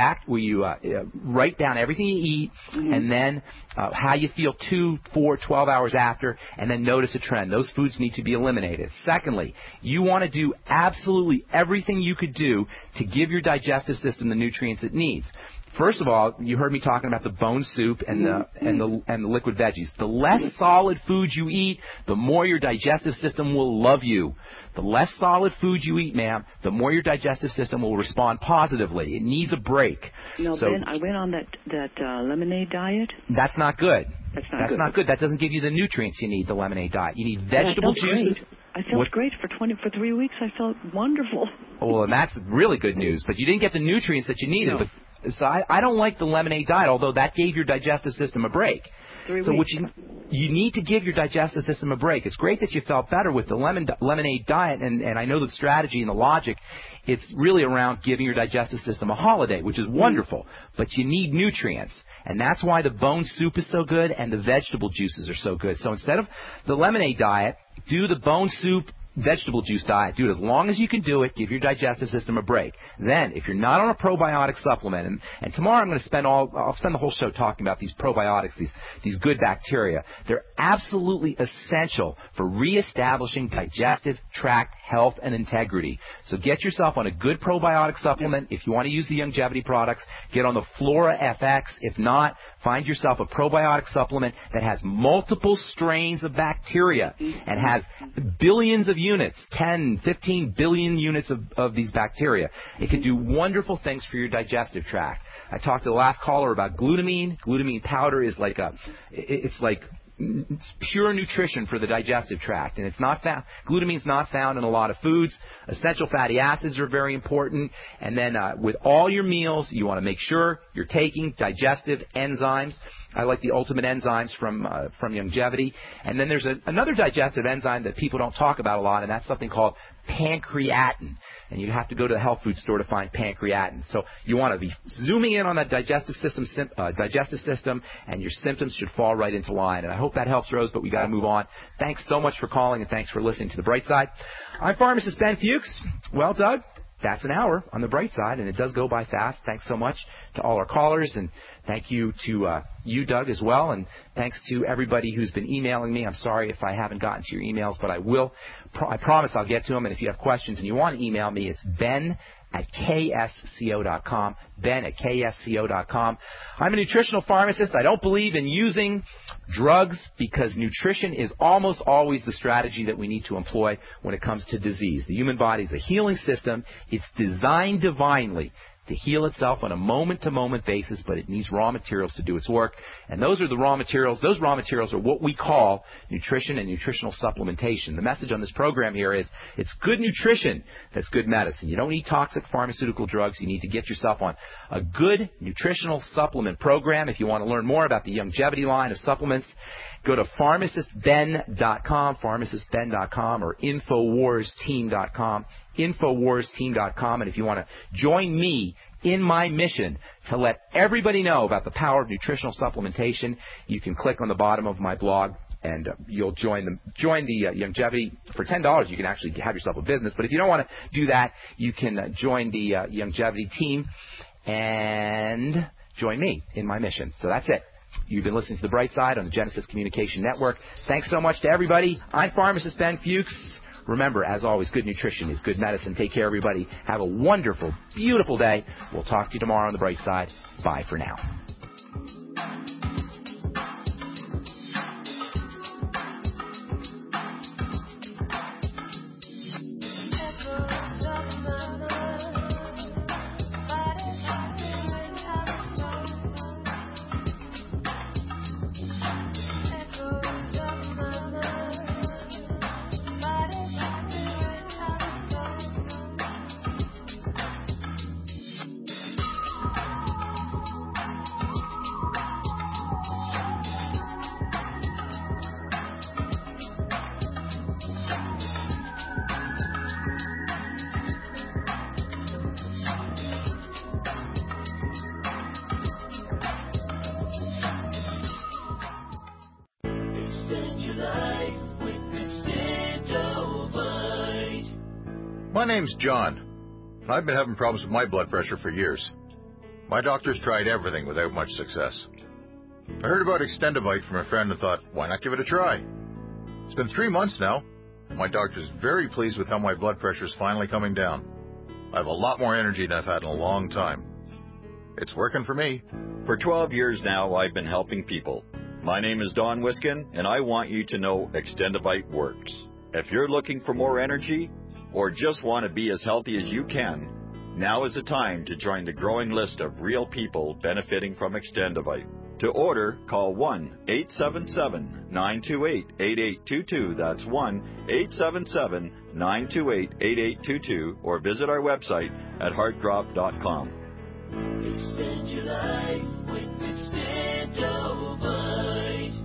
A: write down everything you eat, and then how you feel 2, 4, 12 hours after, and then notice a trend. Those foods need to be eliminated. Secondly, you want to do absolutely everything you could do to give your digestive system the nutrients it needs. First of all, you heard me talking about the bone soup and the liquid veggies. The less solid foods you eat, the more your digestive system will love you. The less solid food you eat, ma'am, the more your digestive system will respond positively. It needs a break.
R: Ben, I went on that lemonade diet.
A: That's not good.
R: That's not good.
A: That doesn't give you the nutrients you need, the lemonade diet. You need vegetable juices.
R: I felt great for 3 weeks. I felt wonderful.
A: Well, and that's really good news. But you didn't get the nutrients that you needed.
R: No.
A: So I don't like the lemonade diet, although that gave your digestive system a break.
R: 3
A: so
R: weeks.
A: you need to give your digestive system a break. It's great that you felt better with the lemonade diet, and I know the strategy and the logic. It's really around giving your digestive system a holiday, which is wonderful. But you need nutrients, and that's why the bone soup is so good and the vegetable juices are so good. So instead of the lemonade diet, do the bone soup, vegetable juice diet. Do it as long as you can do it. Give your digestive system a break. Then, if you're not on a probiotic supplement, and tomorrow I'm going to I'll spend the whole show talking about these probiotics, these good bacteria. They're absolutely essential for reestablishing digestive tract health and integrity. So get yourself on a good probiotic supplement. If you want to use the Youngevity products, get on the Flora FX. If not, find yourself a probiotic supplement that has multiple strains of bacteria and has billions of units, 10, 15 billion units of these bacteria. It can do wonderful things for your digestive tract. I talked to the last caller about glutamine. Glutamine powder is it's like pure nutrition for the digestive tract, and it's not found. Glutamine's not found in a lot of foods. Essential fatty acids are very important, and then with all your meals, you want to make sure you're taking digestive enzymes. I like the Ultimate Enzymes from Youngevity, and then there's another digestive enzyme that people don't talk about a lot, and that's something called pancreatin. And you have to go to the health food store to find pancreatin. So you want to be zooming in on that digestive system, and your symptoms should fall right into line. And I hope that helps, Rose, but we got to move on. Thanks so much for calling, and thanks for listening to The Bright Side. I'm pharmacist Ben Fuchs. Well, Doug, that's an hour on The Bright Side, and it does go by fast. Thanks so much to all our callers, and thank you to you, Doug, as well, and thanks to everybody who's been emailing me. I'm sorry if I haven't gotten to your emails, but I will. I promise I'll get to them, and if you have questions and you want to email me, it's ben@ksco.com, ben@ksco.com. I'm a nutritional pharmacist. I don't believe in using drugs because nutrition is almost always the strategy that we need to employ when it comes to disease. The human body is a healing system. It's designed divinely to heal itself on a moment-to-moment basis, but it needs raw materials to do its work. And those are the raw materials. Those raw materials are what we call nutrition and nutritional supplementation. The message on this program here is it's good nutrition that's good medicine. You don't need toxic pharmaceutical drugs. You need to get yourself on a good nutritional supplement program. If you want to learn more about the Youngevity line of supplements, go to pharmacistben.com, pharmacistben.com, or InfoWarsTeam.com, InfoWarsTeam.com. And if you want to join me in my mission to let everybody know about the power of nutritional supplementation, you can click on the bottom of my blog, and you'll join the Youngevity. For $10, you can actually have yourself a business. But if you don't want to do that, you can join the Youngevity team and join me in my mission. So that's it. You've been listening to The Bright Side on the Genesis Communication Network. Thanks so much to everybody. I'm pharmacist Ben Fuchs. Remember, as always, good nutrition is good medicine. Take care, everybody. Have a wonderful, beautiful day. We'll talk to you tomorrow on The Bright Side. Bye for now.
M: My name's John. I've been having problems with my blood pressure for years. My doctor's tried everything without much success. I heard about Extendivite from a friend and thought, why not give it a try? It's been 3 months now, and my doctor's very pleased with how my blood pressure's finally coming down. I have a lot more energy than I've had in a long time. It's working for me.
S: For 12 years now, I've been helping people. My name is Don Wiskin, and I want you to know Extendivite works. If you're looking for more energy, or just want to be as healthy as you can, now is the time to join the growing list of real people benefiting from Extendivite. To order, call 1-877-928-8822. That's 1-877-928-8822, or visit our website at heartdrop.com.
T: Extend your life with Extendivite.